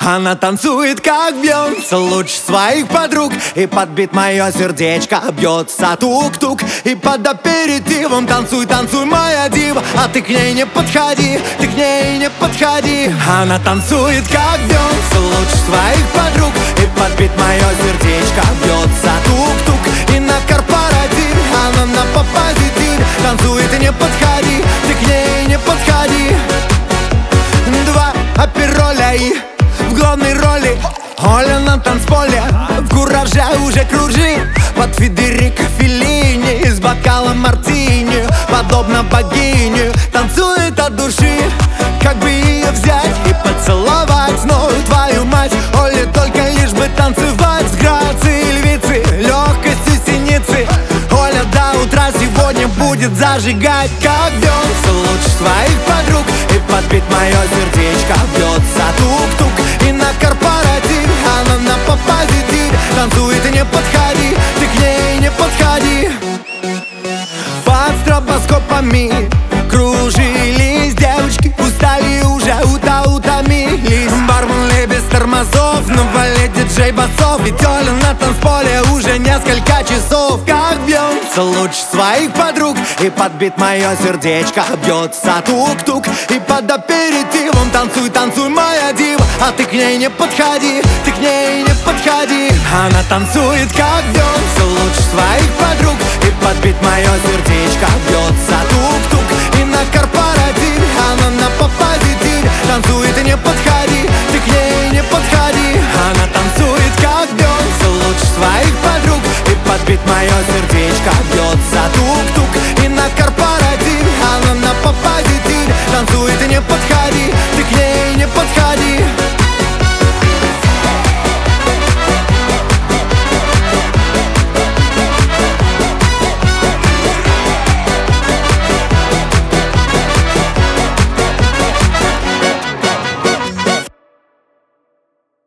Она танцует, как бьется луч своих подруг, и подбит мое сердечко бьется тук-тук. И под аперитивом танцуй, танцуй, моя дива, а ты к ней не подходи, ты к ней не подходи. Она танцует, как бьется луч своих подруг, и подбит мое сердечко бьется тук-тук. И на корпоративе она на позитиве танцует, и не подходи, ты к ней не подходи. Два апероля и в главной роли Оля на танцполе, в кураже уже кружит под Федерико Феллини с бокалом мартини, подобно богине. Танцует от души, как бы ее взять и поцеловать. Но твою мать, Оле только лишь бы танцевать с грацией львицы, легкостью синицы. Оля до утра сегодня будет зажигать, как бьется луч своих подруг, и подбит мое сердечко бьется тук-тук. И на корпоративе она на позитиве танцует, и не подходи, ты к ней не подходи. Под стробоскопами кружились девочки, устали уже, утомились. Бармен без тормозов, на вале диджей басов, ведь Оля на танцполе уже несколько часов. Как бьется луч своих подруг, и подбит мое сердечко бьется тук-тук. И под аперитивом танцуй, танцуй, моя дива, а ты к ней не подходи, ты к ней не подходи. Она танцует, как бьется луч своих подруг, и подбит мое сердечко бьется тук-тук. И на корпоративе она на позитиве танцует,